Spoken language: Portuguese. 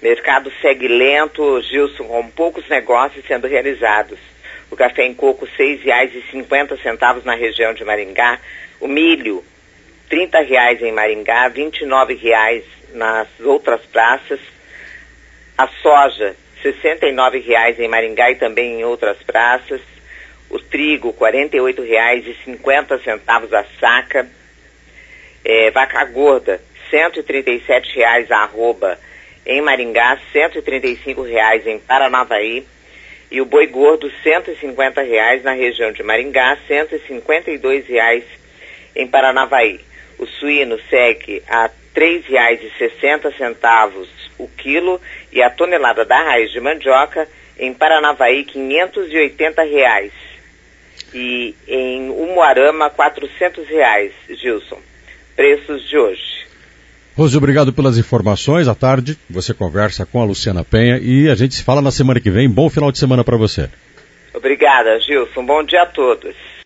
Mercado segue lento, Gilson, com poucos negócios sendo realizados. O café em coco, R$ 6,50 na região de Maringá. O milho, R$ 30 em Maringá, R$ 29 nas outras praças. A soja, R$ 69 em Maringá e também em outras praças. O trigo, R$ 48,50 a saca. Vaca gorda, R$ 137 a arroba em Maringá, R$ 135 em Paranavaí. E o boi gordo, R$ 150 na região de Maringá, R$ 152 em Paranavaí. O suíno segue a R$ 3,60 o quilo e a tonelada da raiz de mandioca em Paranavaí, R$ 580. E em Umuarama, R$ 400, Gilson. Preços de hoje. Rose, obrigado pelas informações. À tarde você conversa com a Luciana Penha e a gente se fala na semana que vem. Bom final de semana para você. Obrigada, Gilson. Bom dia a todos.